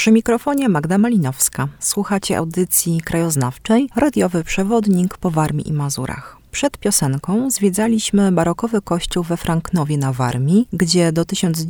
Przy mikrofonie Magda Malinowska. Słuchacie audycji krajoznawczej Radiowy Przewodnik po Warmii i Mazurach. Przed piosenką zwiedzaliśmy barokowy kościół we Franknowie na Warmii, gdzie do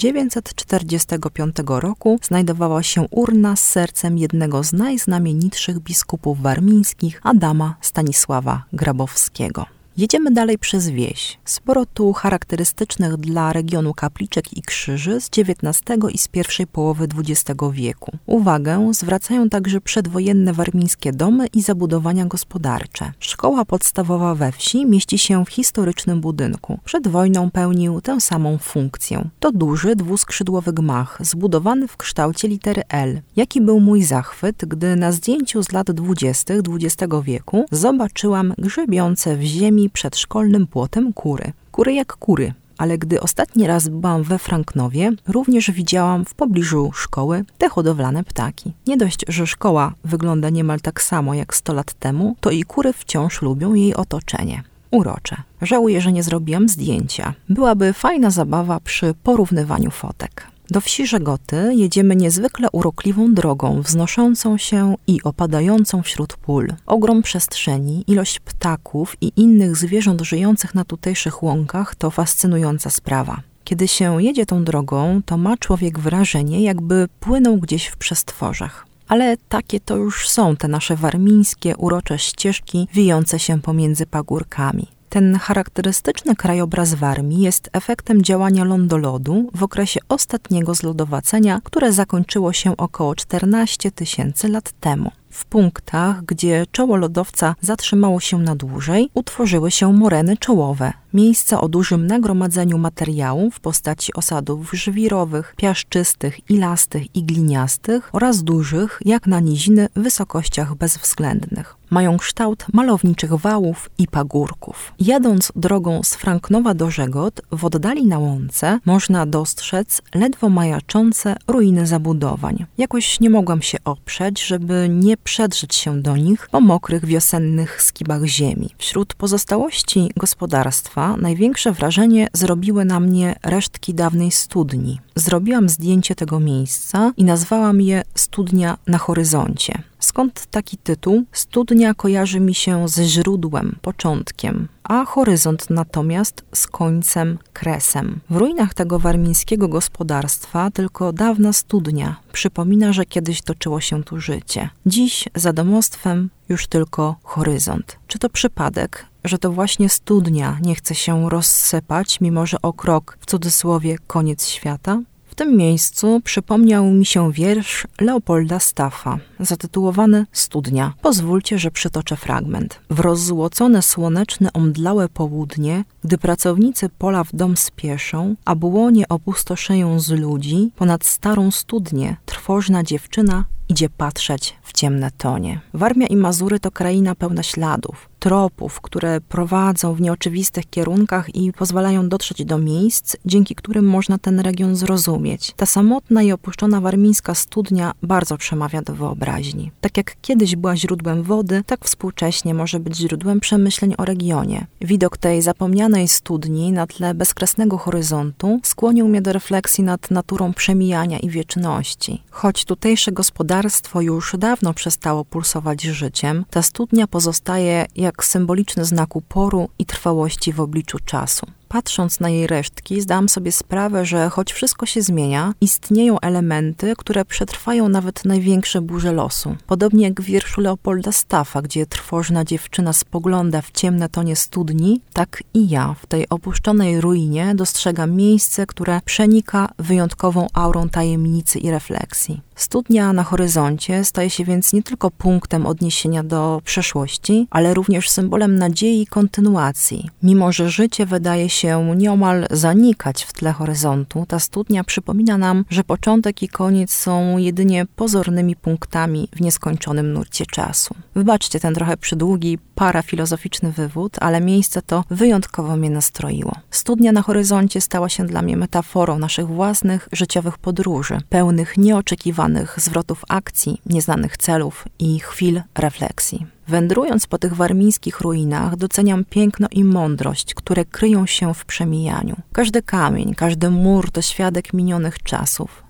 1945 roku znajdowała się urna z sercem jednego z najznamienitszych biskupów warmińskich, Adama Stanisława Grabowskiego. Jedziemy dalej przez wieś. Sporo tu charakterystycznych dla regionu kapliczek i krzyży z XIX i z pierwszej połowy XX wieku. Uwagę zwracają także przedwojenne warmińskie domy i zabudowania gospodarcze. Szkoła podstawowa we wsi mieści się w historycznym budynku. Przed wojną pełnił tę samą funkcję. To duży, dwuskrzydłowy gmach, zbudowany w kształcie litery L. Jaki był mój zachwyt, gdy na zdjęciu z lat 20. XX wieku zobaczyłam grzebiące w ziemi przed szkolnym płotem kury. Kury jak kury, ale gdy ostatni raz byłam we Franknowie, również widziałam w pobliżu szkoły te hodowlane ptaki. Nie dość, że szkoła wygląda niemal tak samo jak 100 lat temu, to i kury wciąż lubią jej otoczenie. Urocze. Żałuję, że nie zrobiłam zdjęcia. Byłaby fajna zabawa przy porównywaniu fotek. Do wsi Żegoty jedziemy niezwykle urokliwą drogą, wznoszącą się i opadającą wśród pól. Ogrom przestrzeni, ilość ptaków i innych zwierząt żyjących na tutejszych łąkach to fascynująca sprawa. Kiedy się jedzie tą drogą, to ma człowiek wrażenie, jakby płynął gdzieś w przestworzach. Ale takie to już są te nasze warmińskie, urocze ścieżki wijące się pomiędzy pagórkami. Ten charakterystyczny krajobraz Warmii jest efektem działania lądolodu w okresie ostatniego zlodowacenia, które zakończyło się około 14 000 lat temu. W punktach, gdzie czoło lodowca zatrzymało się na dłużej, utworzyły się moreny czołowe, miejsca o dużym nagromadzeniu materiału w postaci osadów żwirowych, piaszczystych, ilastych i gliniastych oraz dużych, jak na niziny, wysokościach bezwzględnych. Mają kształt malowniczych wałów i pagórków. Jadąc drogą z Franknowa do Żegot, w oddali na łące można dostrzec ledwo majaczące ruiny zabudowań. Jakoś nie mogłam się oprzeć, żeby nie przedrzeć się do nich po mokrych wiosennych skibach ziemi. Wśród pozostałości gospodarstwa największe wrażenie zrobiły na mnie resztki dawnej studni. Zrobiłam zdjęcie tego miejsca i nazwałam je Studnia na horyzoncie. Skąd taki tytuł? Studnia kojarzy mi się ze źródłem, początkiem, a horyzont natomiast z końcem, kresem. W ruinach tego warmińskiego gospodarstwa tylko dawna studnia przypomina, że kiedyś toczyło się tu życie. Dziś za domostwem już tylko horyzont. Czy to przypadek, że to właśnie studnia nie chce się rozsypać, mimo że o krok, w cudzysłowie, koniec świata? W tym miejscu przypomniał mi się wiersz Leopolda Staffa, zatytułowany Studnia. Pozwólcie, że przytoczę fragment. W rozzłocone słoneczne omdlałe południe, gdy pracownicy pola w dom spieszą, a błonie opustoszeją z ludzi, ponad starą studnię trwożna dziewczyna idzie patrzeć w ciemne tonie. Warmia i Mazury to kraina pełna śladów, tropów, które prowadzą w nieoczywistych kierunkach i pozwalają dotrzeć do miejsc, dzięki którym można ten region zrozumieć. Ta samotna i opuszczona warmińska studnia bardzo przemawia do wyobraźni. Tak jak kiedyś była źródłem wody, tak współcześnie może być źródłem przemyśleń o regionie. Widok tej zapomnianej studni na tle bezkresnego horyzontu skłonił mnie do refleksji nad naturą przemijania i wieczności. Choć tutejsze gospodarstwo już dawno przestało pulsować życiem, ta studnia pozostaje jak symboliczny znak uporu i trwałości w obliczu czasu. Patrząc na jej resztki, zdałam sobie sprawę, że choć wszystko się zmienia, istnieją elementy, które przetrwają nawet największe burze losu. Podobnie jak w wierszu Leopolda Staffa, gdzie trwożna dziewczyna spogląda w ciemne tonie studni, tak i ja w tej opuszczonej ruinie dostrzegam miejsce, które przenika wyjątkową aurą tajemnicy i refleksji. Studnia na horyzoncie staje się więc nie tylko punktem odniesienia do przeszłości, ale również symbolem nadziei i kontynuacji. Mimo że życie wydaje się nieomal zanikać w tle horyzontu, ta studnia przypomina nam, że początek i koniec są jedynie pozornymi punktami w nieskończonym nurcie czasu. Wybaczcie ten trochę przydługi, parafilozoficzny wywód, ale miejsce to wyjątkowo mnie nastroiło. Studnia na horyzoncie stała się dla mnie metaforą naszych własnych życiowych podróży, pełnych nieoczekiwanych zwrotów akcji, nieznanych celów i chwil refleksji. Wędrując po tych warmińskich ruinach, doceniam piękno i mądrość, które kryją się w przemijaniu. Każdy kamień, każdy mur to świadek minionych czasów,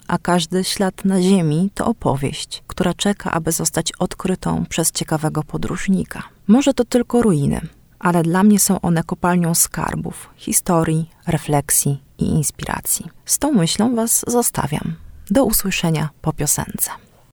a każdy ślad na ziemi to opowieść, która czeka, aby zostać odkrytą przez ciekawego podróżnika. Może to tylko ruiny, ale dla mnie są one kopalnią skarbów, historii, refleksji i inspiracji. Z tą myślą Was zostawiam. Do usłyszenia po piosence.